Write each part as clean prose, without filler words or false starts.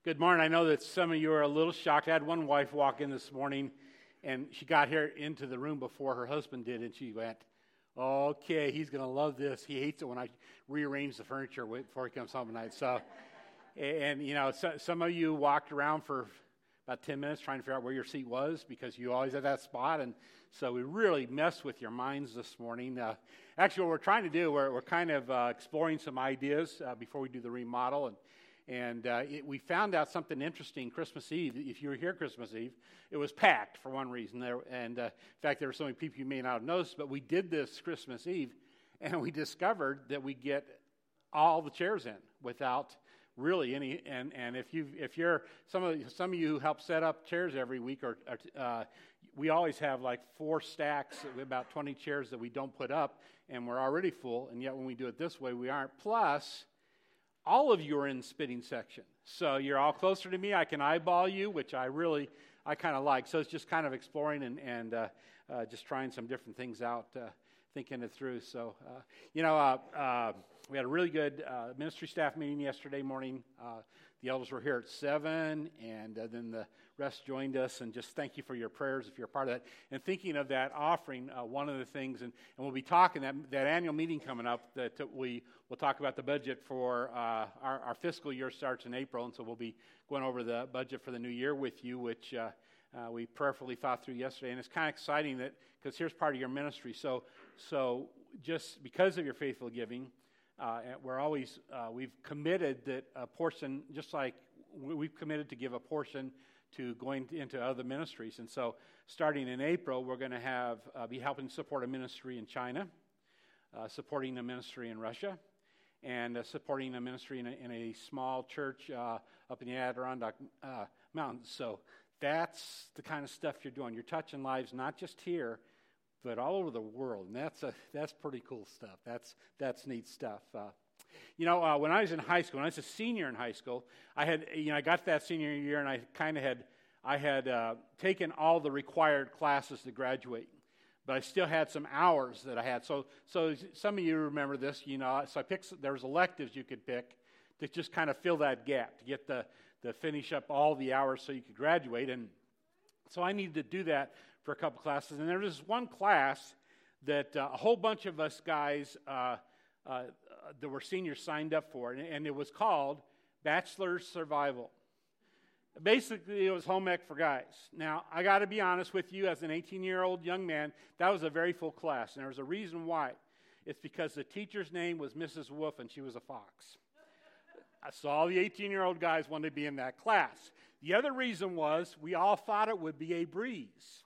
Good morning. I know that some of you are a little shocked. I had one wife walk in this morning, and she got here into the room before her husband did, and she went, okay, he's going to love this. He hates it when I rearrange the furniture before he comes home tonight. So, some of you walked around for about 10 minutes trying to figure out where your seat was because you always had that spot, and so we really messed with your minds this morning. Actually, what we're trying to do, we're kind of exploring some ideas before we do the remodel, and we found out something interesting Christmas Eve. If you were here Christmas Eve, it was packed for one reason. In fact, there were so many people you may not have noticed, but we did this Christmas Eve, and we discovered that we get all the chairs in without really any. And if you're some of you who help set up chairs every week, we always have like 4 stacks, about 20 chairs that we don't put up, and we're already full. And yet when we do it this way, we aren't. Plus, all of you are in the spitting section. So you're all closer to me. I can eyeball you, which I kind of like. So it's just kind of exploring and just trying some different things out, thinking it through. So, we had a really good ministry staff meeting yesterday morning. The elders were here at 7, and then the rest joined us. And just thank you for your prayers if you're a part of that. And thinking of that offering, one of the things, and we'll be talking that annual meeting coming up, that we'll talk about the budget for our fiscal year starts in April. And so we'll be going over the budget for the new year with you, which we prayerfully thought through yesterday. And it's kind of exciting that, because here's part of your ministry. So just because of your faithful giving, we've committed that a portion, just like we've committed to give a portion to going into other ministries. And so starting in April, we're going to be helping support a ministry in China, supporting a ministry in Russia, and supporting a ministry in a small church up in the Adirondack Mountains. So that's the kind of stuff you're doing. You're touching lives not just here, but all over the world, and that's pretty cool stuff. That's neat stuff. When I was in high school, when I was a senior in high school, I got to that senior year, and I had taken all the required classes to graduate, but I still had some hours that I had. So some of you remember this, So there was electives you could pick to just kind of fill that gap, to get to finish up all the hours so you could graduate, and so I needed to do that for a couple classes. And there was one class that a whole bunch of us guys that were seniors signed up for, and it was called Bachelor's Survival. Basically, it was home ec for guys. Now, I got to be honest with you, as an 18-year-old young man, that was a very full class, and there was a reason why. It's because the teacher's name was Mrs. Wolf, and she was a fox. So all the 18-year-old guys wanted to be in that class. The other reason was we all thought it would be a breeze.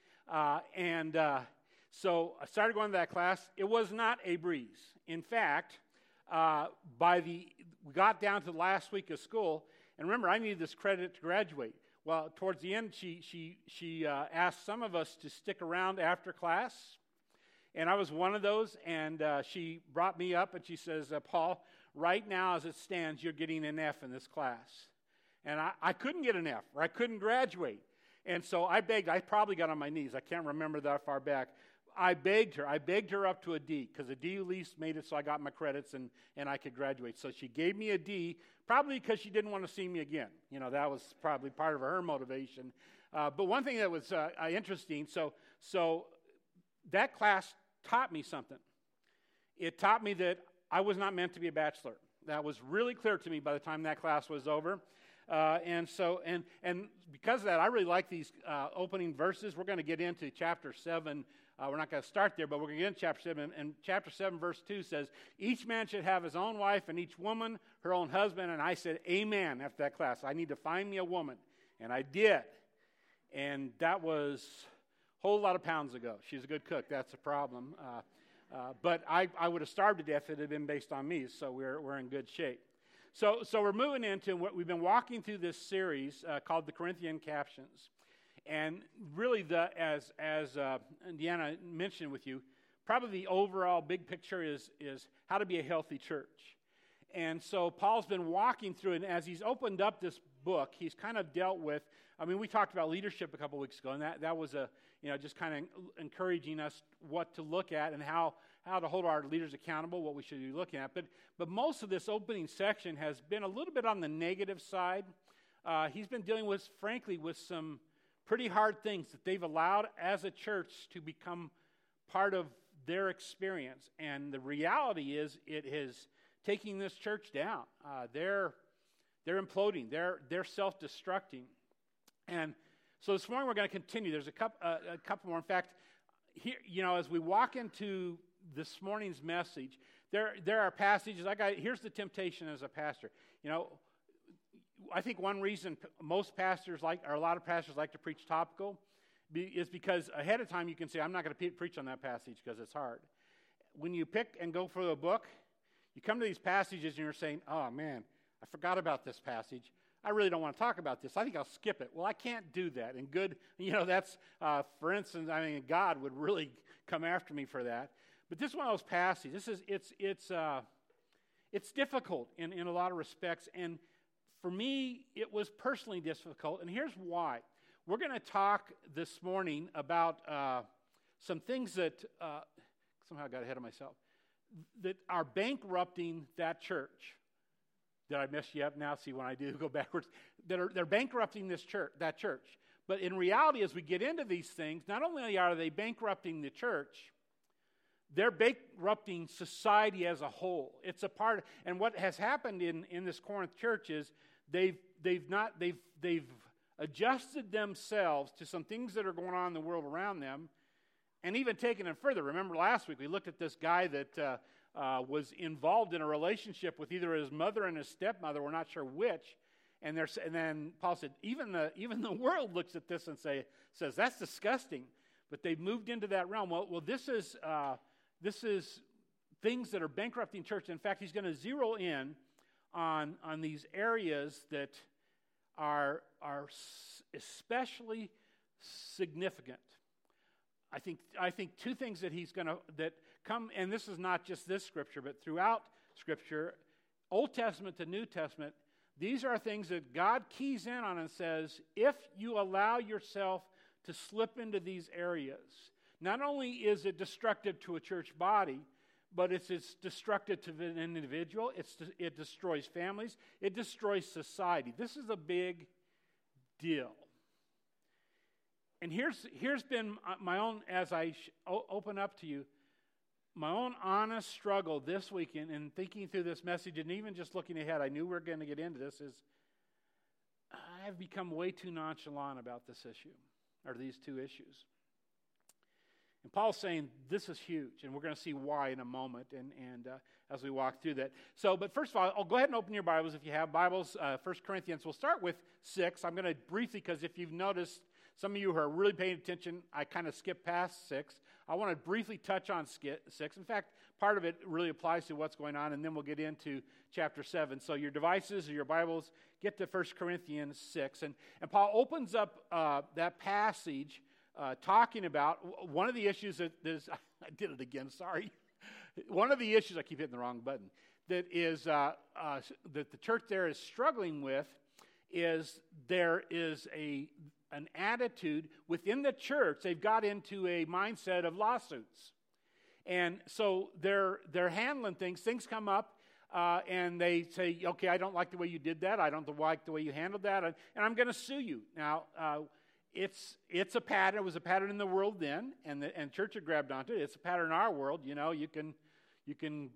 So I started going to that class. It was not a breeze. In fact, we got down to the last week of school, and remember, I needed this credit to graduate. Well, towards the end, she asked some of us to stick around after class, and I was one of those, and she brought me up, and she says, Paul, right now as it stands, you're getting an F in this class. And I couldn't get an F, or I couldn't graduate. And so I begged. I probably got on my knees. I can't remember that far back. I begged her up to a D, because a D at least made it so I got my credits and I could graduate. So she gave me a D, probably because she didn't want to see me again. That was probably part of her motivation. But one thing that was interesting, so that class taught me something. It taught me that I was not meant to be a bachelor. That was really clear to me by the time that class was over. And because of that, I really like these opening verses. We're going to get into chapter 7. We're not going to start there, but we're going to get into chapter 7. And chapter 7, verse 2 says, each man should have his own wife and each woman her own husband. And I said, amen, after that class. I need to find me a woman. And I did. And that was a whole lot of pounds ago. She's a good cook. That's a problem. But I would have starved to death if it had been based on me. So we're in good shape. So we're moving into what we've been walking through this series called the Corinthian Captions, and really as Deanna mentioned with you, probably the overall big picture is how to be a healthy church. And so Paul's been walking through, and as he's opened up this book, he's kind of dealt with. We talked about leadership a couple weeks ago, and that was just kind of encouraging us what to look at and how to hold our leaders accountable, what we should be looking at. But most of this opening section has been a little bit on the negative side he's been dealing with, frankly, with some pretty hard things that they've allowed as a church to become part of their experience. And the reality is it is taking this church down. They're imploding. They're self-destructing. And so this morning we're going to continue. There's a couple more. In fact, here, as we walk into this morning's message, there are passages. Here's the temptation as a pastor. I think one reason most pastors or a lot of pastors like to preach topical is because ahead of time you can say, I'm not going to preach on that passage because it's hard. When you pick and go for the book, you come to these passages and you're saying, oh man, I forgot about this passage. I really don't want to talk about this. I think I'll skip it. Well, I can't do that. And good, that's, for instance, God would really come after me for that. But this is one of those passages. It's difficult in a lot of respects. And for me, it was personally difficult. And here's why. We're going to talk this morning about some things that, somehow I got ahead of myself, that are bankrupting that church. Did I mess you up now? See, when I do go backwards, they're bankrupting that church. But in reality, as we get into these things, not only are they bankrupting the church, they're bankrupting society as a whole. It's a part, and what has happened in this Corinth church is they've adjusted themselves to some things that are going on in the world around them, and even taken it further. Remember last week we looked at this guy that was involved in a relationship with either his mother and his stepmother. We're not sure which. And then Paul said, even the world looks at this and says that's disgusting. But they've moved into that realm. Well, this is things that are bankrupting church. In fact, he's going to zero in on these areas that are especially significant. I think two things that come, and this is not just this scripture, but throughout Scripture, Old Testament to New Testament, these are things that God keys in on and says, if you allow yourself to slip into these areas, not only is it destructive to a church body, but it's destructive to an individual. It destroys families. It destroys society. This is a big deal. And here's been my own, as I open up to you, my own honest struggle this weekend in thinking through this message, and even just looking ahead, I knew we were going to get into this, is I've become way too nonchalant about this issue, or these two issues. And Paul's saying this is huge, and we're going to see why in a moment, and as we walk through that. So, but first of all, I'll go ahead and open your Bibles if you have Bibles. 1 Corinthians, we'll start with 6. I'm going to briefly, because if you've noticed, some of you who are really paying attention, I kind of skipped past 6. I want to briefly touch on 6. In fact, part of it really applies to what's going on, and then we'll get into chapter 7. So your devices or your Bibles, get to 1 Corinthians 6. And Paul opens up that passage talking about one of the issues that is, I did it again, sorry. One of the issues, I keep hitting the wrong button, that is that the church there is struggling with is there is an attitude within the church. They've got into a mindset of lawsuits. And so they're handling things. Things come up, and they say, okay, I don't like the way you did that. I don't like the way you handled that, and I'm going to sue you. Now, it's a pattern. It was a pattern in the world then, and church had grabbed onto it. It's a pattern in our world. You can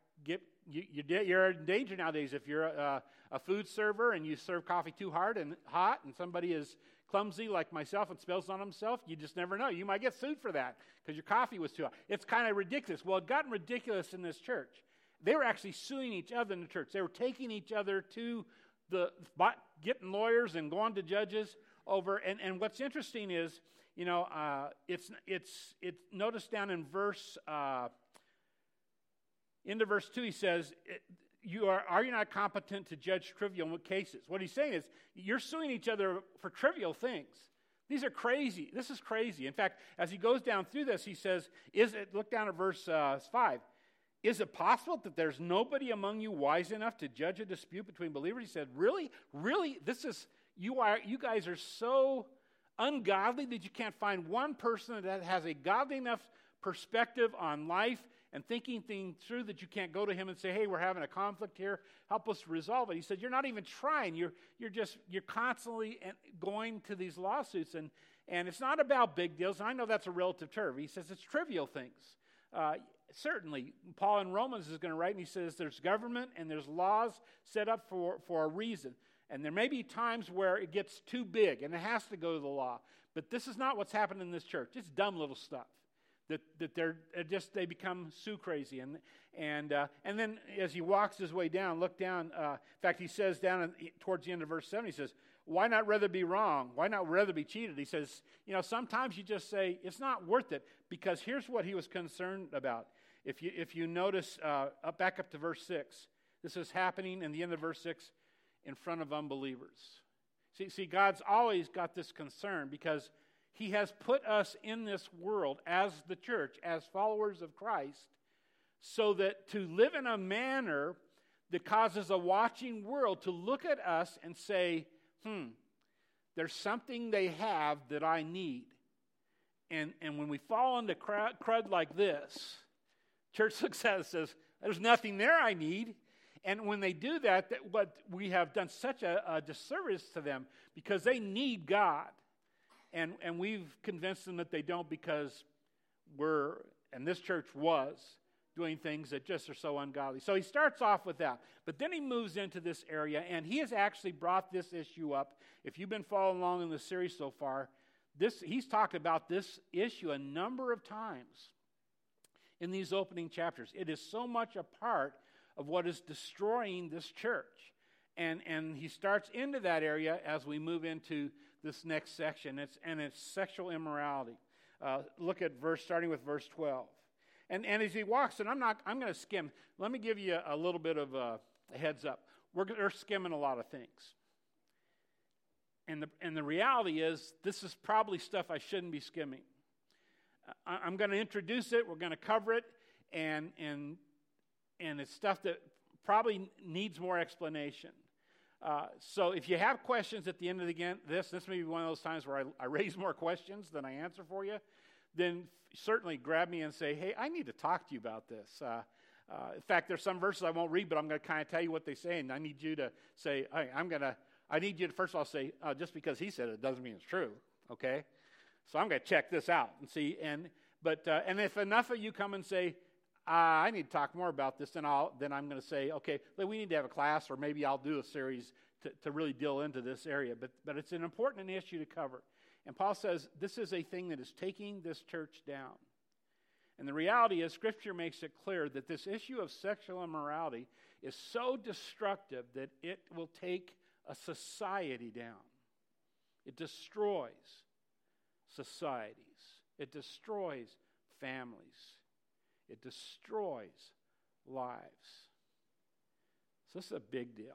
you're in danger nowadays if you're a food server and you serve coffee too hard and hot, and somebody is clumsy like myself and spills on himself. You just never know. You might get sued for that because your coffee was too hot. It's kind of ridiculous. Well, it got ridiculous in this church. They were actually suing each other in the church. They were taking each other to getting lawyers and going to judges over. And what's interesting is, it's notice down in verse. Into verse 2, he says, are you not competent to judge trivial cases? What he's saying is, you're suing each other for trivial things. These are crazy. This is crazy. In fact, as he goes down through this, he says, look down at verse 5. Is it possible that there's nobody among you wise enough to judge a dispute between believers? He said, really? Really? You guys are so ungodly that you can't find one person that has a godly enough perspective on life and thinking things through that you can't go to him and say, hey, we're having a conflict here, help us resolve it. He said, you're not even trying. You're constantly going to these lawsuits, and it's not about big deals, and I know that's a relative term. He says it's trivial things. Certainly, Paul in Romans is going to write, and he says there's government and there's laws set up for a reason. And there may be times where it gets too big, and it has to go to the law. But this is not what's happened in this church. It's dumb little stuff that they become so crazy. And then as he walks his way down, look down. In fact, he says towards the end of verse 7, he says, why not rather be wrong? Why not rather be cheated? He says, sometimes you just say, it's not worth it, because here's what he was concerned about. If you notice, back up to verse 6, this is happening in the end of verse 6 in front of unbelievers. See, God's always got this concern because he has put us in this world as the church, as followers of Christ, so that to live in a manner that causes a watching world to look at us and say, there's something they have that I need. And when we fall into crud like this, church looks at us and says, there's nothing there I need. And when they do that, what we have done such a disservice to them because they need God. And we've convinced them that they don't because and this church was, doing things that just are so ungodly. So he starts off with that. But then he moves into this area, and he has actually brought this issue up. If you've been following along in the series so far, he's talked about this issue a number of times in these opening chapters. It is so much a part of what is destroying this church. And he starts into that area as we move into this next section. It's sexual immorality. Look at starting with verse 12. And as he walks, and I'm going to skim. Let me give you a little bit of a heads up. We're skimming a lot of things. And the reality is, this is probably stuff I shouldn't be skimming. I'm going to introduce it. We're going to cover it, and it's stuff that probably needs more explanation. So if you have questions at the end of this may be one of those times where I raise more questions than I answer for you, then certainly grab me and say, hey, I need to talk to you about this. In fact, there's some verses I won't read, but I'm going to kind of tell you what they say, and I need you to say, hey, I need you to first of all say, just because he said it doesn't mean it's true, okay? So I'm going to check this out and see. And if enough of you come and say, I need to talk more about this, then I'm going to say, okay, we need to have a class, or maybe I'll do a series to really deal into this area. But it's an important issue to cover. And Paul says this is a thing that is taking this church down. And the reality is, Scripture makes it clear that this issue of sexual immorality is so destructive that it will take a society down. It destroys societies. It destroys families. It destroys lives. So this is a big deal.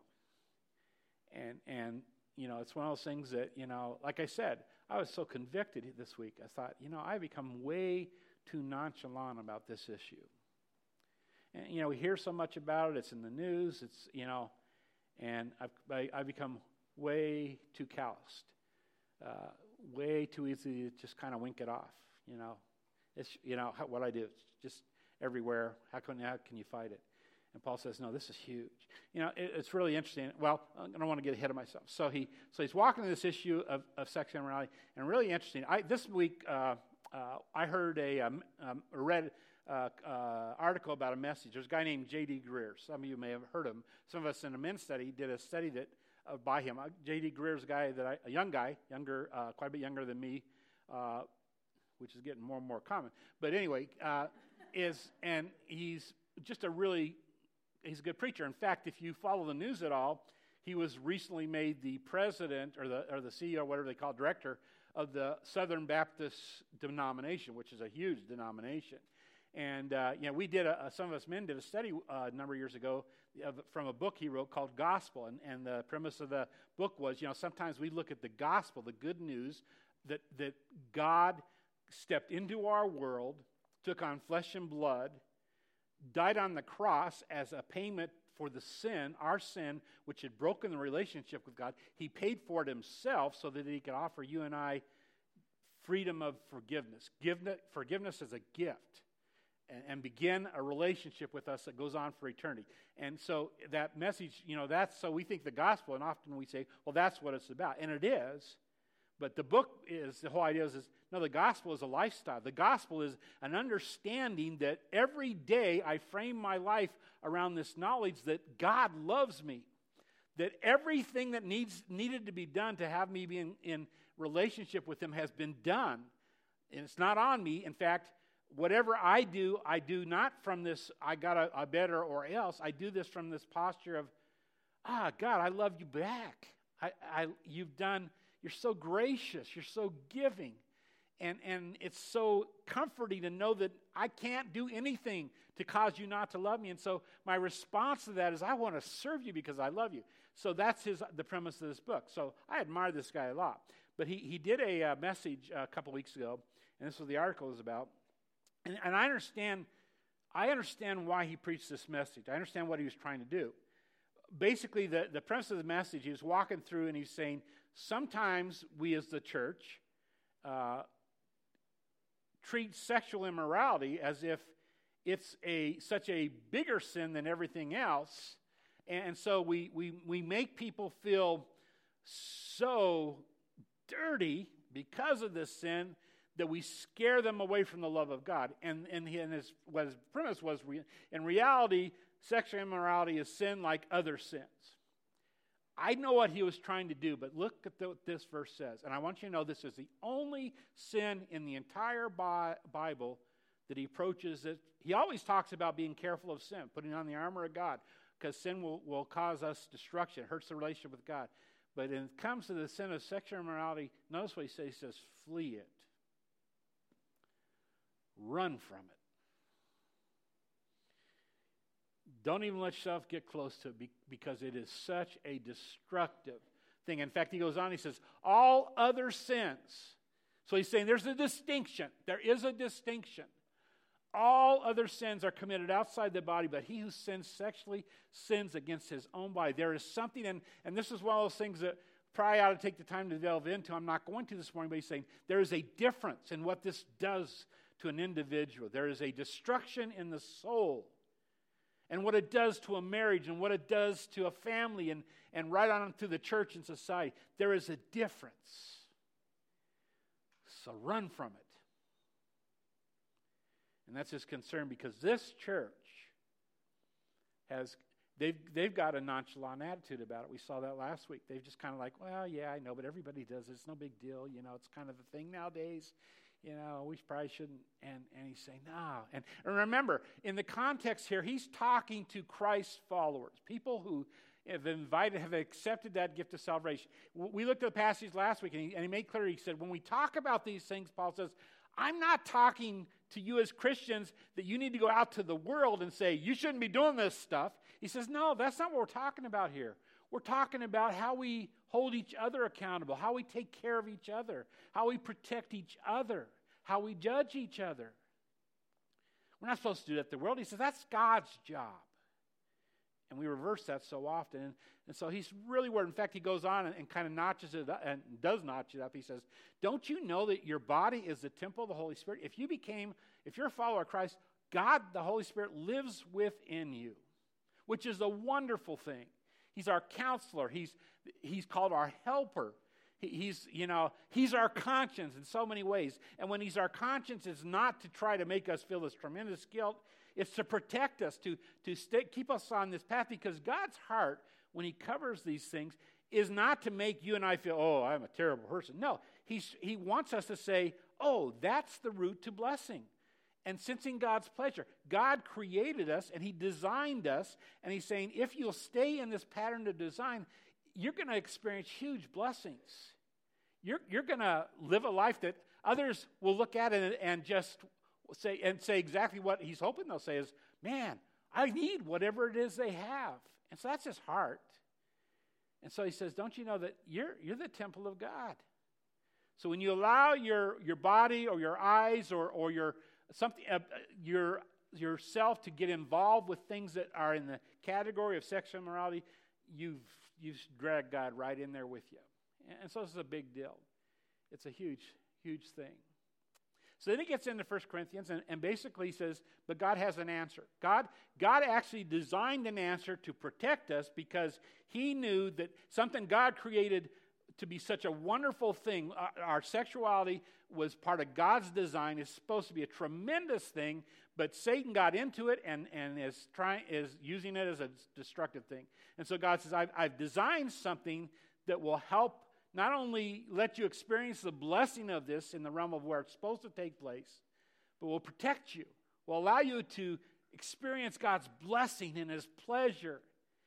And it's one of those things that, like I said, I was so convicted this week. I thought, I've become way too nonchalant about this issue. And, we hear so much about it. It's in the news. It's, and I've become way too calloused. Way too easy to just kind of wink it off, It's, what I do. It's just everywhere. How can you fight it? And Paul says, no, this is huge. It's really interesting. Well, I don't want to get ahead of myself. So he's walking to this issue of sexual immorality, and really interesting. This week I heard read article about a message. There's a guy named J.D. Greear. Some of you may have heard him. Some of us in the men's study did a study by him. J.D. Greear's a guy a young guy, quite a bit younger than me, which is getting more and more common. But anyway, he's just he's a good preacher. In fact, if you follow the news at all, he was recently made the president or the CEO, whatever they call it, director of the Southern Baptist denomination, which is a huge denomination. And we did some of us men did a study a number of years ago from a book he wrote called Gospel, and the premise of the book was, sometimes we look at the gospel, the good news that God stepped into our world, took on flesh and blood, died on the cross as a payment for the sin, our sin, which had broken the relationship with God. He paid for it himself so that he could offer you and I freedom of forgiveness. Forgiveness is a gift. and begin a relationship with us that goes on for eternity. And so that message, that's, so we think the gospel, and often we say, well, that's what it's about. And it is. But the book is, the whole idea is no, the gospel is a lifestyle. The gospel is an understanding that every day I frame my life around this knowledge that God loves me. That everything that needed to be done to have me be in relationship with Him has been done. And it's not on me. In fact, whatever I do not from this, I got a better or else. I do this from this posture of, God, I love you back. You're so gracious. You're so giving. And it's so comforting to know that I can't do anything to cause you not to love me. And so my response to that is, I want to serve you because I love you. So that's the premise of this book. So I admire this guy a lot. But he did a message a couple weeks ago, and this is what the article is about. And I understand why he preached this message. I understand what he was trying to do. Basically, the premise of the message, he was walking through and he's saying, sometimes we as the church treat sexual immorality as if it's such a bigger sin than everything else. And so we make people feel so dirty because of this sin that we scare them away from the love of God. And what his premise was, in reality, sexual immorality is sin like other sins. I know what he was trying to do, but look at what this verse says. And I want you to know this is the only sin in the entire Bible that he approaches it. He always talks about being careful of sin, putting on the armor of God, because sin will cause us destruction. It hurts the relationship with God. But when it comes to the sin of sexual immorality, notice what he says. He says, flee it. Run from it. Don't even let yourself get close to it because it is such a destructive thing. In fact, he goes on, he says, all other sins. So he's saying there's a distinction. There is a distinction. All other sins are committed outside the body, but he who sins sexually sins against his own body. There is something, and this is one of those things that probably ought to take the time to delve into. I'm not going to this morning, but he's saying there is a difference in what this does to an individual. There is a destruction in the soul. And what it does to a marriage and what it does to a family and right on through the church and society. There is a difference. So run from it. And that's his concern because this church they've got a nonchalant attitude about it. We saw that last week. They've just kind of like, well, yeah, I know, but everybody does it. It's no big deal. It's kind of a thing nowadays. We probably shouldn't. And he's saying, no. And remember, in the context here, he's talking to Christ's followers, people who have accepted that gift of salvation. We looked at the passage last week, and he made clear, he said, when we talk about these things, Paul says, I'm not talking to you as Christians that you need to go out to the world and say, you shouldn't be doing this stuff. He says, no, that's not what we're talking about here. We're talking about how we hold each other accountable, how we take care of each other, how we protect each other, how we judge each other. We're not supposed to do that to the world. He says that's God's job. And we reverse that so often. And so he's really worried. In fact, he goes on and kind of notches it up, and does notch it up. He says, don't you know that your body is the temple of the Holy Spirit? If you're a follower of Christ, God, the Holy Spirit, lives within you, which is a wonderful thing. He's our counselor. He's called our helper. He's our conscience in so many ways. And when he's our conscience, it's not to try to make us feel this tremendous guilt. It's to protect us, to keep us on this path, because God's heart, when he covers these things, is not to make you and I feel, oh, I'm a terrible person. No, he wants us to say, oh, that's the route to blessing. And sensing God's pleasure. God created us and he designed us, and he's saying, if you'll stay in this pattern of design, you're going to experience huge blessings. You're going to live a life that others will look at it and just say exactly what he's hoping they'll say is, man, I need whatever it is they have. And so that's his heart. And so he says, don't you know that you're the temple of God? So when you allow your body or your eyes or yourself to get involved with things that are in the category of sexual immorality, you've dragged God right in there with you. And so this is a big deal. It's a huge, huge thing. So then he gets into 1 Corinthians and basically says, but God has an answer. God actually designed an answer to protect us because he knew that something God created to be such a wonderful thing. Our sexuality was part of God's design. It's supposed to be a tremendous thing, but Satan got into it and is using it as a destructive thing. And so God says, I've designed something that will help not only let you experience the blessing of this in the realm of where it's supposed to take place, but will protect you, will allow you to experience God's blessing and his pleasure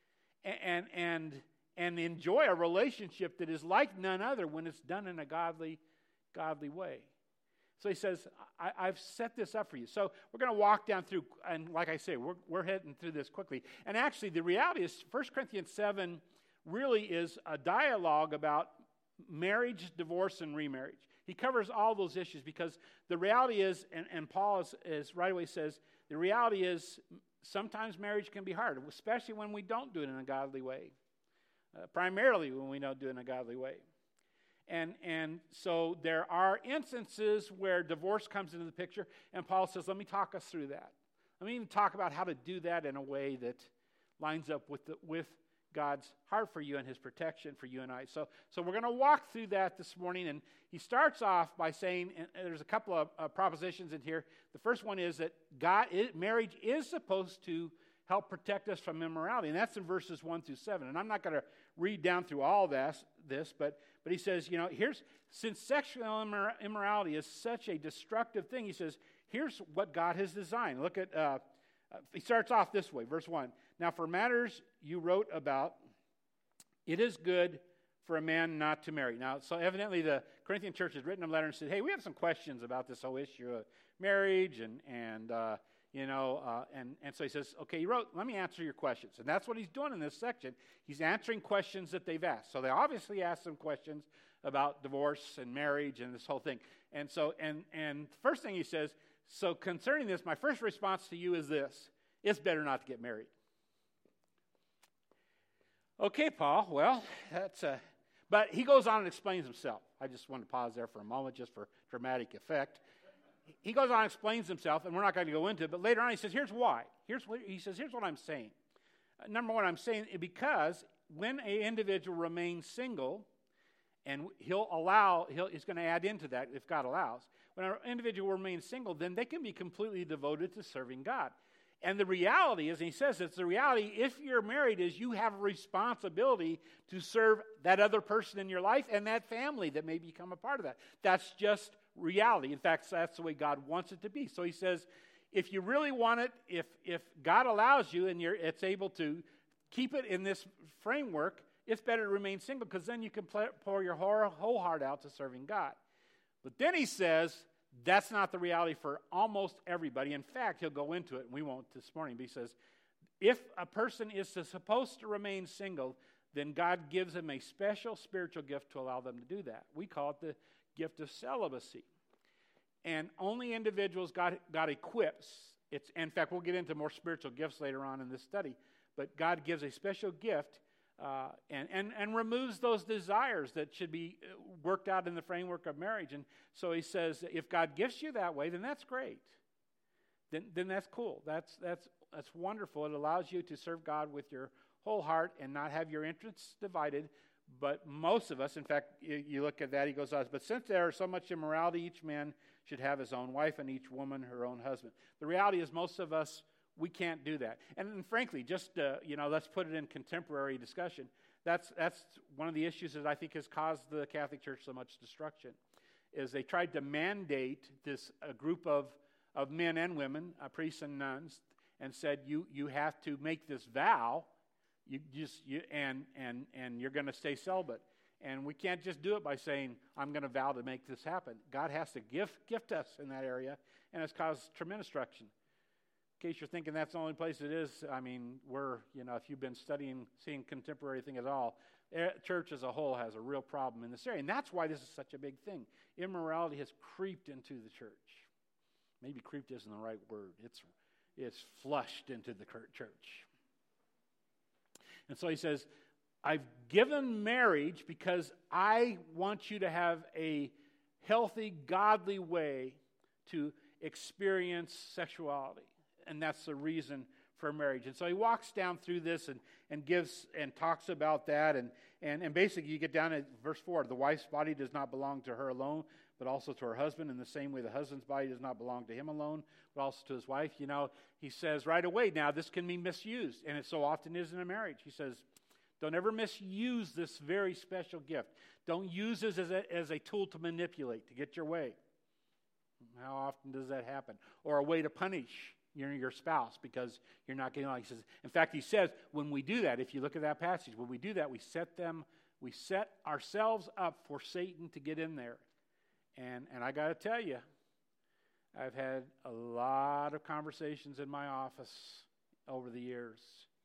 and enjoy a relationship that is like none other when it's done in a godly way. So he says, I've set this up for you. So we're going to walk down through, and like I say, we're heading through this quickly. And actually, the reality is 1 Corinthians 7 really is a dialogue about marriage, divorce, and remarriage. He covers all those issues because the reality is, and Paul is right away says, the reality is sometimes marriage can be hard, especially when we don't do it in a godly way. Primarily when we don't do it in a godly way. And so there are instances where divorce comes into the picture, and Paul says, let me talk us through that. Let me even talk about how to do that in a way that lines up with God's heart for you and his protection for you and I. So we're going to walk through that this morning, and he starts off by saying, and there's a couple of propositions in here. The first one is that marriage is supposed to help protect us from immorality, and that's in verses 1 through 7. And I'm not going to read down through all this, but he says, since sexual immorality is such a destructive thing, he says, here's what God has designed. Look at, he starts off this way, verse 1. Now, for matters you wrote about, it is good for a man not to marry. Now, so evidently the Corinthian church has written a letter and said, hey, we have some questions about this whole issue of marriage, and so he says, okay, you wrote, let me answer your questions. And that's what he's doing in this section. He's answering questions that they've asked. So they obviously asked some questions about divorce and marriage and this whole thing. And so, and the first thing he says, so concerning this, my first response to you is this: it's better not to get married. Okay, Paul, well, but he goes on and explains himself. I just want to pause there for a moment just for dramatic effect. He goes on and explains himself, and we're not going to go into it, but later on he says, here's why. Here's what I'm saying. Number one, I'm saying because when an individual remains single, and he's going to add into that if God allows, when an individual remains single, then they can be completely devoted to serving God. And the reality is, and he says it's the reality, if you're married, is you have a responsibility to serve that other person in your life and that family that may become a part of that. That's just reality. In fact, that's the way God wants it to be. So he says, if you really want it, if God allows you and it's able to keep it in this framework, it's better to remain single because then you can pour your whole heart out to serving God. But then he says, that's not the reality for almost everybody. In fact, he'll go into it, and we won't this morning, but he says, if a person is supposed to remain single, then God gives them a special spiritual gift to allow them to do that. We call it the gift of celibacy. And only individuals God equips. In fact, we'll get into more spiritual gifts later on in this study, but God gives a special gift and removes those desires that should be worked out in the framework of marriage. And so he says, if God gifts you that way, then that's great. Then that's cool. That's wonderful. It allows you to serve God with your whole heart and not have your interests divided. But most of us, in fact, you look at that, he goes on, but since there is so much immorality, each man should have his own wife and each woman her own husband. The reality is most of us, we can't do that. And frankly, just, let's put it in contemporary discussion. That's one of the issues that I think has caused the Catholic Church so much destruction, is they tried to mandate a group of men and women, priests and nuns, and said, you have to make this vow, and you're going to stay celibate. And we can't just do it by saying, I'm going to vow to make this happen. God has to gift us in that area, and it's caused tremendous destruction. In case you're thinking that's the only place it is, I mean, if you've been seeing contemporary thing at all, church as a whole has a real problem in this area. And that's why this is such a big thing. Immorality has creeped into the church. Maybe creeped isn't the right word. It's flushed into the church. And so he says, I've given marriage because I want you to have a healthy, godly way to experience sexuality. And that's the reason for marriage. And so he walks down through this and gives and talks about that. And basically you get down at verse 4. The wife's body does not belong to her alone, but also to her husband. In the same way, the husband's body does not belong to him alone, but also to his wife. You know, he says right away, now this can be misused. And it so often is in a marriage. He says, don't ever misuse this very special gift. Don't use this as a tool to manipulate, to get your way. How often does that happen? Or a way to punish your spouse because you're not getting along. He says, in fact, he says, when we do that, if you look at that passage, when we do that, we set ourselves up for Satan to get in there. And I got to tell you, I've had a lot of conversations in my office over the years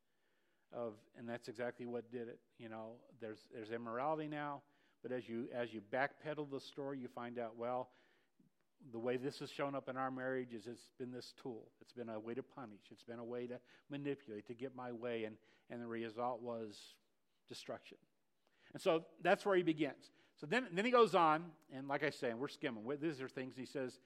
and that's exactly what did it. You know, there's immorality now, but as you backpedal the story, you find out, well, the way this has shown up in our marriage is it's been this tool. It's been a way to punish. It's been a way to manipulate, to get my way, and the result was destruction. And so that's where he begins. So then he goes on, and like I say, and we're skimming. These are things he says.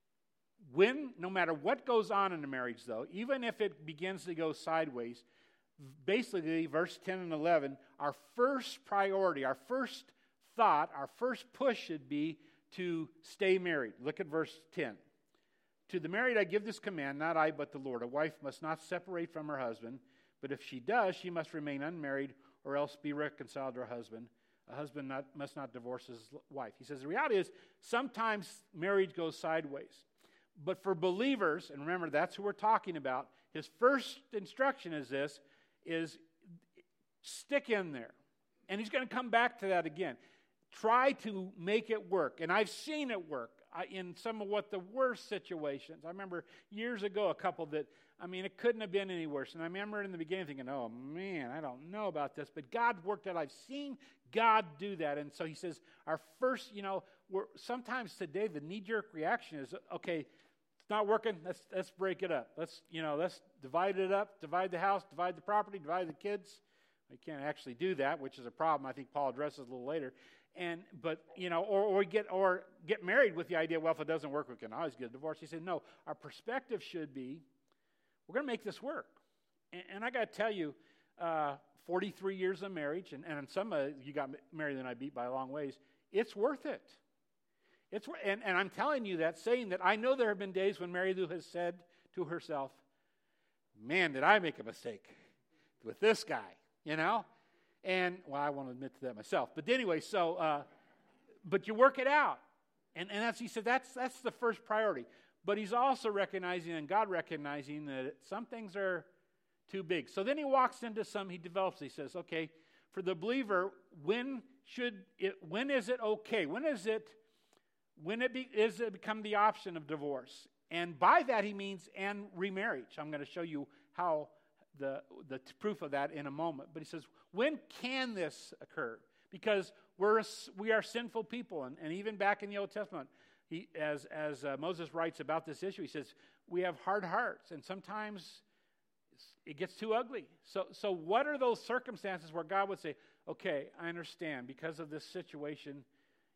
No matter what goes on in the marriage, though, even if it begins to go sideways, basically, verse 10 and 11, our first priority, our first thought, our first push should be to stay married. Look at verse 10. To the married I give this command, not I but the Lord. A wife must not separate from her husband, but if she does, she must remain unmarried or else be reconciled to her husband. A husband must not divorce his wife. He says the reality is sometimes marriage goes sideways. But for believers, and remember that's who we're talking about, his first instruction is stick in there. And he's going to come back to that again. Try to make it work. And I've seen it work in some of the worst situations. I remember years ago a couple that, it couldn't have been any worse. And I remember in the beginning thinking, oh man, I don't know about this. But God worked it. I've seen God do that. And so he says, our first, sometimes today the knee-jerk reaction is, okay, it's not working, let's break it up. Let's divide it up, divide the house, divide the property, divide the kids. We can't actually do that, which is a problem I think Paul addresses a little later. Or get married with the idea, well, if it doesn't work, we can always get a divorce. He said, no, our perspective should be, we're going to make this work. And I got to tell you, 43 years of marriage, and some of you got married than I beat by a long ways, it's worth it. And I'm telling you that, saying that I know there have been days when Mary Lou has said to herself, man, did I make a mistake with this guy, And, well, I won't admit to that myself. But anyway, but you work it out. And as he said, that's the first priority. But he's also recognizing, and God recognizing, that some things are too big. So then he walks into he develops, he says, okay, for the believer, when is it okay? When is it become the option of divorce? And by that he means and remarriage. I'm going to show you how the proof of that in a moment. But he says, when can this occur? Because we are sinful people, and even back in the Old Testament, as Moses writes about this issue, he says we have hard hearts, and sometimes it gets too ugly. So what are those circumstances where God would say, okay, I understand because of this situation,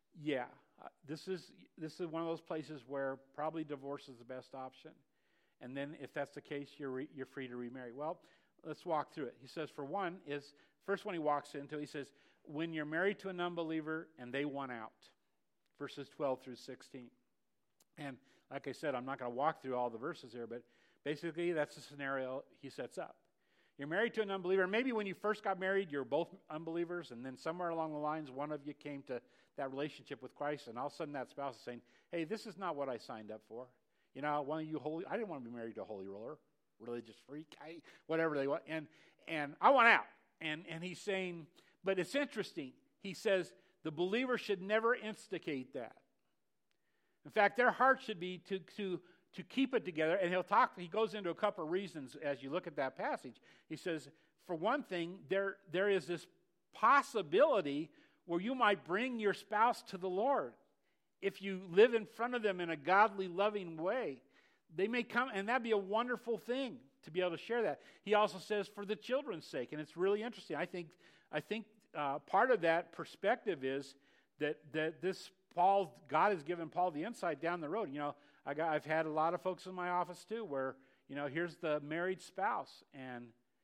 this is one of those places where probably divorce is the best option. And then if that's the case, you're free to remarry. Well, let's walk through it. He says, for one, first one he walks into, he says, when you're married to an unbeliever and they want out, verses 12 through 16. And like I said, I'm not going to walk through all the verses here, but basically that's the scenario he sets up. You're married to an unbeliever. Maybe when you first got married, you're both unbelievers, and then somewhere along the lines, one of you came to that relationship with Christ, and all of a sudden that spouse is saying, hey, this is not what I signed up for. One of you I didn't want to be married to a holy roller, religious freak, whatever they want, and I want out. And he's saying, but it's interesting. He says the believer should never instigate that. In fact, their heart should be to keep it together. And he goes into a couple of reasons as you look at that passage. He says, for one thing, there is this possibility where you might bring your spouse to the Lord. If you live in front of them in a godly, loving way, they may come, and that'd be a wonderful thing to be able to share that. He also says for the children's sake, and it's really interesting. I think part of that perspective is that God has given Paul the insight down the road. I've had a lot of folks in my office too where, here's the married spouse, and,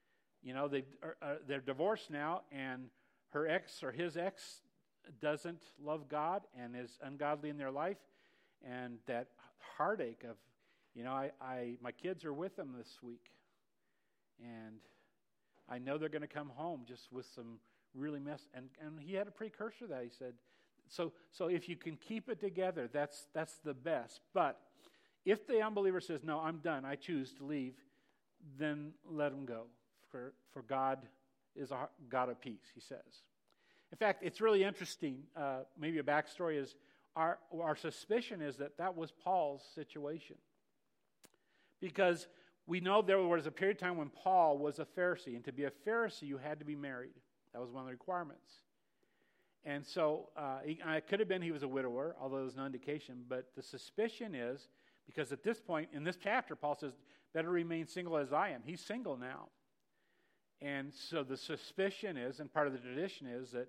they're divorced now, and her ex or his ex doesn't love God and is ungodly in their life, and that heartache of, my kids are with them this week, and I know they're going to come home just with some really and he had a precursor to that. He said, so if you can keep it together, that's the best. But if the unbeliever says, no, I'm done, I choose to leave, then let him go. For God is a God of peace, he says. In fact, it's really interesting. Maybe a backstory is our suspicion is that was Paul's situation. Because we know there was a period of time when Paul was a Pharisee, and to be a Pharisee, you had to be married. That was one of the requirements. And so it could have been he was a widower, although there's no indication. But the suspicion is, because at this point, in this chapter, Paul says, better remain single as I am. He's single now. And so the suspicion is, and part of the tradition is that,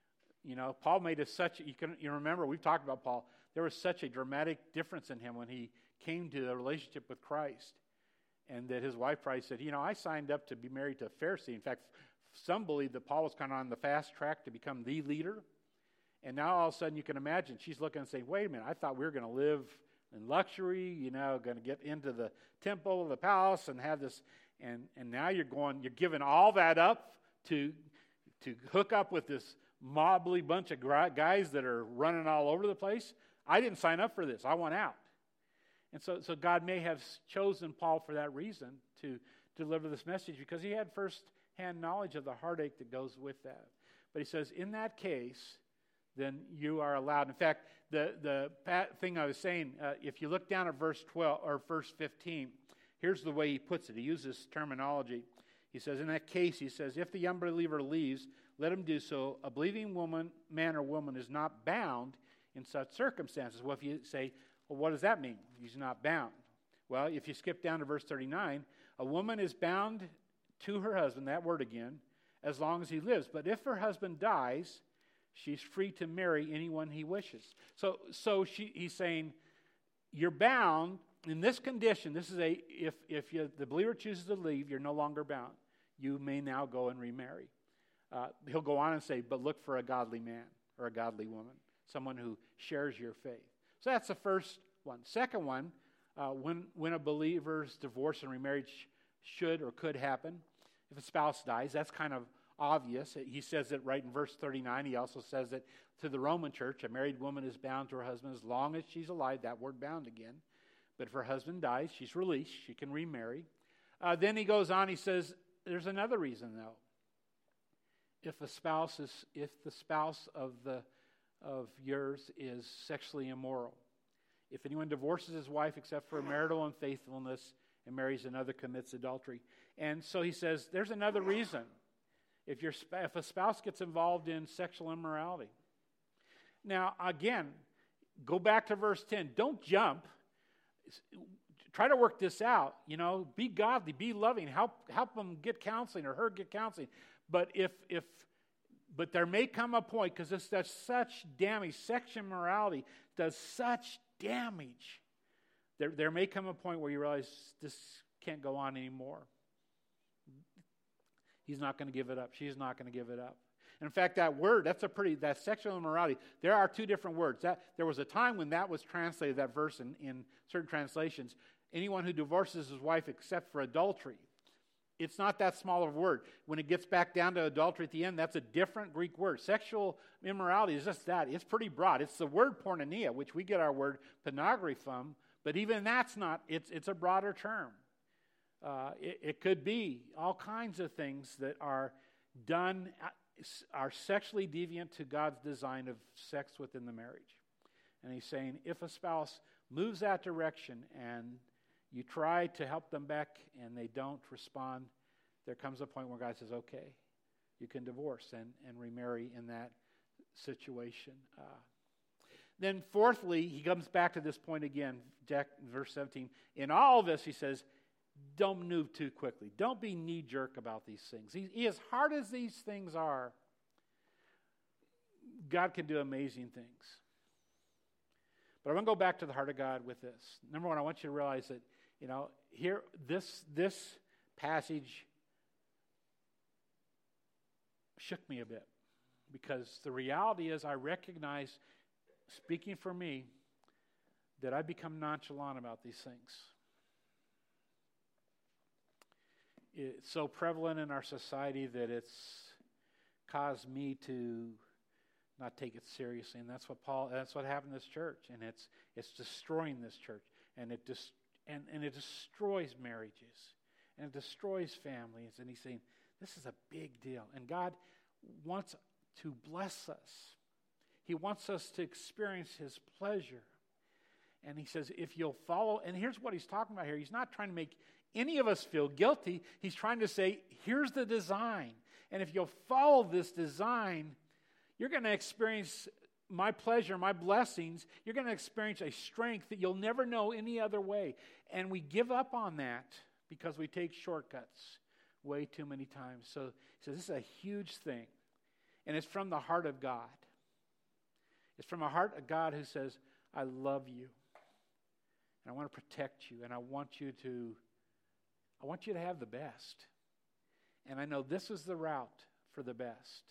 Paul made you remember, we've talked about Paul, there was such a dramatic difference in him when he came to the relationship with Christ. And that his wife probably said, I signed up to be married to a Pharisee. In fact, some believe that Paul was kind of on the fast track to become the leader. And now all of a sudden you can imagine, she's looking and saying, wait a minute, I thought we were going to live in luxury, going to get into the temple, the palace, and have this. And now you're giving all that up to hook up with this mobbly bunch of guys that are running all over the place. I didn't sign up for this. I want out. And so God may have chosen Paul for that reason to deliver this message, because he had first-hand knowledge of the heartache that goes with that. But he says, in that case, then you are allowed. In fact, the thing I was saying, if you look down at verse 12 or verse 15, here's the way he puts it. He uses terminology. He says, in that case, he says, if the unbeliever leaves, let him do so. A believing man or woman is not bound in such circumstances. Well, if you say, well, what does that mean? He's not bound. Well, if you skip down to verse 39, a woman is bound to her husband, that word again, as long as he lives. But if her husband dies, she's free to marry anyone he wishes. So he's saying, you're bound in this condition. This is if the believer chooses to leave, you're no longer bound. You may now go and remarry. He'll go on and say, but look for a godly man or a godly woman, someone who shares your faith. So that's the first one. Second one, when a believer's divorce and remarriage should or could happen, if a spouse dies, that's kind of obvious. He says it right in verse 39. He also says that to the Roman church, a married woman is bound to her husband as long as she's alive. That word bound again. But if her husband dies, she's released. She can remarry. Then he goes on, he says, there's another reason, though. If the spouse of yours is sexually immoral. If anyone divorces his wife except for marital unfaithfulness and marries another, commits adultery. And so he says, there's another reason. If a spouse gets involved in sexual immorality. Now, again, go back to verse 10. Don't jump. Try to work this out. Be godly, be loving. Help them get counseling or her get counseling. But But there may come a point, because this does such damage, sexual immorality does such damage. There may come a point where you realize this can't go on anymore. He's not going to give it up. She's not going to give it up. And in fact, that word, that sexual immorality, there are two different words. There was a time when that was translated, that verse in certain translations, anyone who divorces his wife except for adultery. It's not that small of a word. When it gets back down to adultery at the end, that's a different Greek word. Sexual immorality is just that. It's pretty broad. It's the word porneia, which we get our word pornography from, but even that's not, it's a broader term. It could be all kinds of things that are done, are sexually deviant to God's design of sex within the marriage. And he's saying, if a spouse moves that direction and you try to help them back and they don't respond, there comes a point where God says, okay, you can divorce and remarry in that situation. Then fourthly, he comes back to this point again, verse 17. In all this, he says, don't move too quickly. Don't be knee-jerk about these things. As hard as these things are, God can do amazing things. But I'm going to go back to the heart of God with this. Number one, I want you to realize that, here, this passage shook me a bit. Because the reality is I recognize, speaking for me, that I become nonchalant about these things. It's so prevalent in our society that it's caused me to not take it seriously, and that's what happened in this church, and it's destroying this church, and it destroys marriages, and it destroys families. And he's saying this is a big deal, and God wants to bless us. He wants us to experience His pleasure, and He says if you'll follow. And here's what He's talking about here. He's not trying to make any of us feel guilty. He's trying to say here's the design, and if you'll follow this design, you're going to experience my pleasure, my blessings. You're going to experience a strength that you'll never know any other way. And we give up on that because we take shortcuts way too many times. So he says this is a huge thing. And it's from the heart of God. It's from a heart of God who says, I love you. And I want to protect you. And I want you to have the best. And I know this is the route for the best.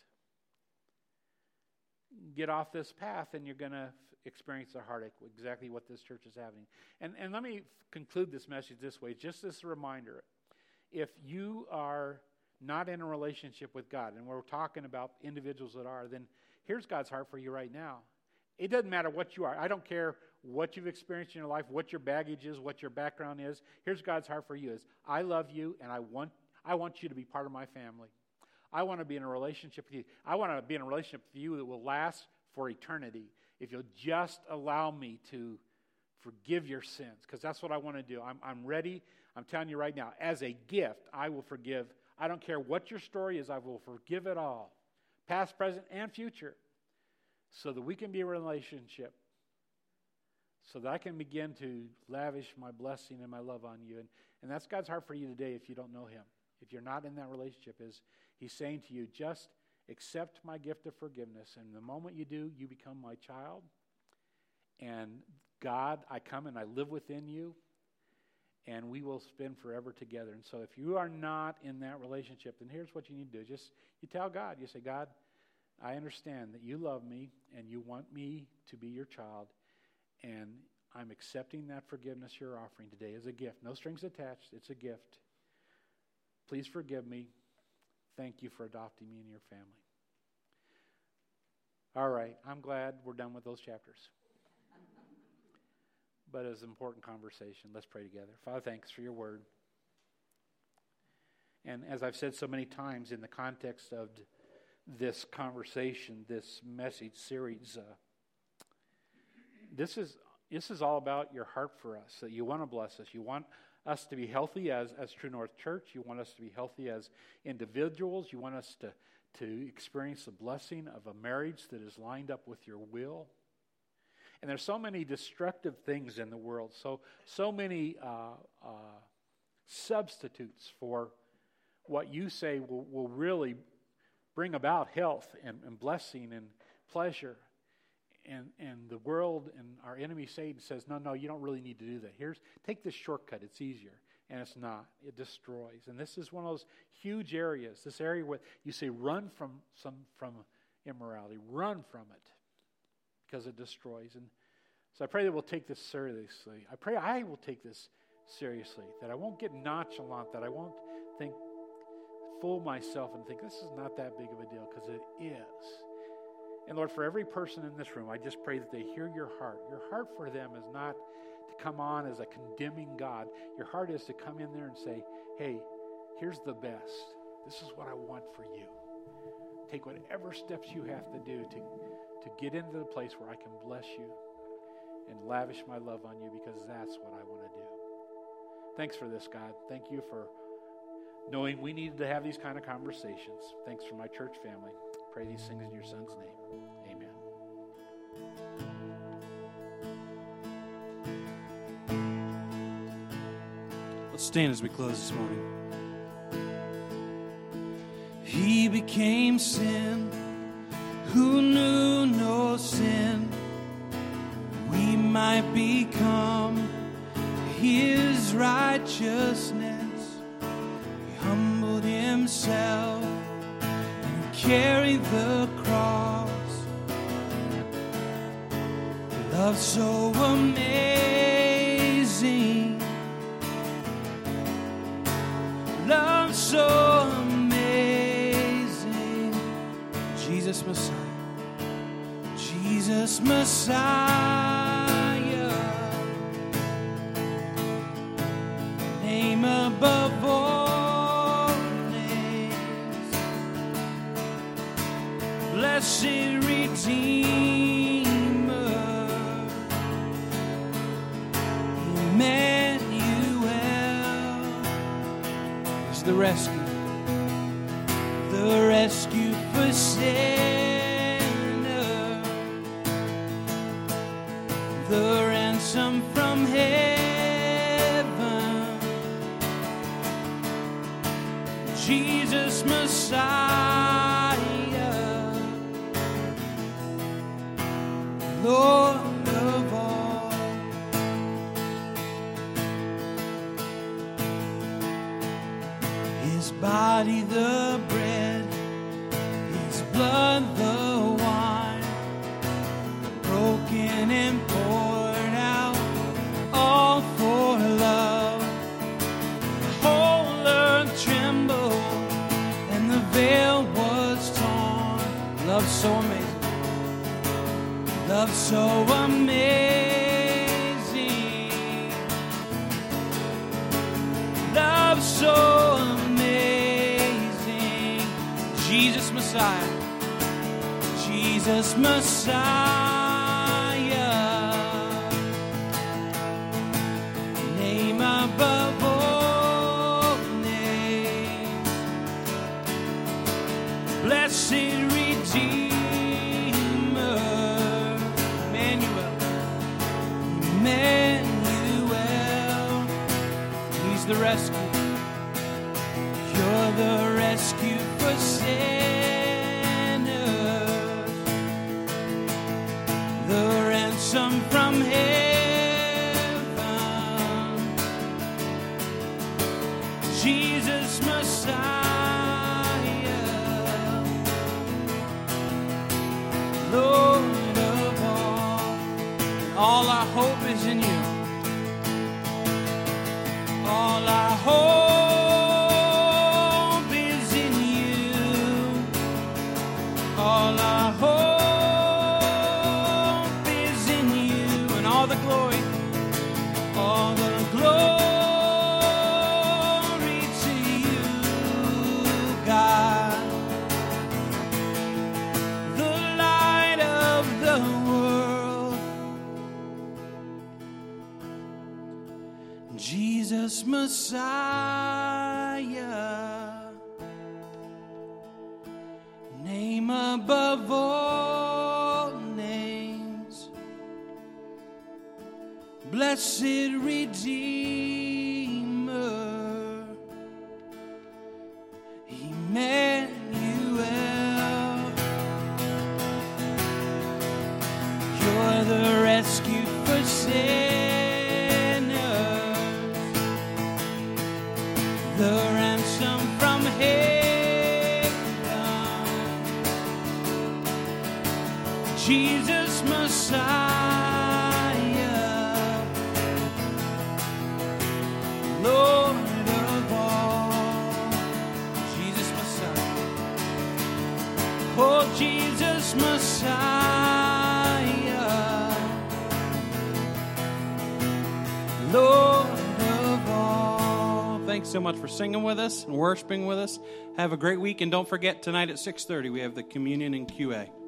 Get off this path and you're going to experience a heartache, exactly what this church is having. And let me conclude this message this way, just as a reminder. If you are not in a relationship with God, and we're talking about individuals that are, then here's God's heart for you right now. It doesn't matter what you are. I don't care what you've experienced in your life, what your baggage is, what your background is. Here's God's heart for you is, I love you, and I want you to be part of my family. I want to be in a relationship with you. I want to be in a relationship with you that will last for eternity. If you'll just allow me to forgive your sins, because that's what I want to do. I'm ready. I'm telling you right now, as a gift, I will forgive. I don't care what your story is. I will forgive it all, past, present, and future, so that we can be in a relationship, so that I can begin to lavish my blessing and my love on you. And that's God's heart for you today if you don't know Him. If you're not in that relationship, is He's saying to you, just accept my gift of forgiveness. And the moment you do, you become my child. And God, I come and I live within you. And we will spend forever together. And so if you are not in that relationship, then here's what you need to do. You tell God, you say, God, I understand that you love me and you want me to be your child. And I'm accepting that forgiveness you're offering today as a gift. No strings attached. It's a gift. Please forgive me. Thank you for adopting me in your family. All right, I'm glad we're done with those chapters. But it's an important conversation. Let's pray together. Father, thanks for your word. And as I've said so many times in the context of this conversation, this message series, this is all about your heart for us, that you want to bless us. You want us to be healthy as True North Church. You want us to be healthy as individuals. You want us to experience the blessing of a marriage that is lined up with your will. And there's so many destructive things in the world, so many substitutes for what you say will really bring about health and blessing and pleasure. And the world and our enemy Satan says, no, you don't really need to do that. Take this shortcut, it's easier. And it's not. It destroys. And this is one of those huge areas, this area where you say run from immorality, run from it, because it destroys. And so I pray that we'll take this seriously. I pray I will take this seriously, that I won't get nonchalant, that I won't fool myself and think this is not that big of a deal, because it is. And Lord, for every person in this room, I just pray that they hear your heart. Your heart for them is not to come on as a condemning God. Your heart is to come in there and say, hey, here's the best. This is what I want for you. Take whatever steps you have to do to get into the place where I can bless you and lavish my love on you, because that's what I want to do. Thanks for this, God. Thank you for knowing we needed to have these kind of conversations. Thanks for my church family. Pray these things in your Son's name. Amen. Let's stand as we close this morning. He became sin who knew no sin. We might might become his righteousness. He humbled himself and carried the cross. Love so amazing, love so amazing. Jesus Messiah, Jesus Messiah, name above all names, blessed Redeemer, Emmanuel. He's the rescue for sinners, the ransom from heaven, Jesus Messiah, Lord of all. His body the bread, his blood the wine, broken and poured out, all for love. The whole earth trembled and the veil was torn. Love so amazing, love so amazing, love so amazing. Jesus Messiah, Jesus Messiah, name above all names, blessed Redeemer, Emmanuel, Emmanuel. He's the rescue. You're the rescue for sinners, the ransom from heaven, Jesus Messiah, Lord of all. All our hope is in you. All our hope is in you. All our hope is in you. And all the glory to you, God, the light of the world, Jesus Messiah, name above all names, blessed Redeemer, Emmanuel. You're the rescue for sinners, the ransom from heaven, Jesus Messiah, Lord of all. Jesus Messiah, oh Jesus Messiah, Lord of all. Thanks so much for singing with us and worshiping with us. Have a great week, and don't forget, tonight at 6:30 we have the communion in QA.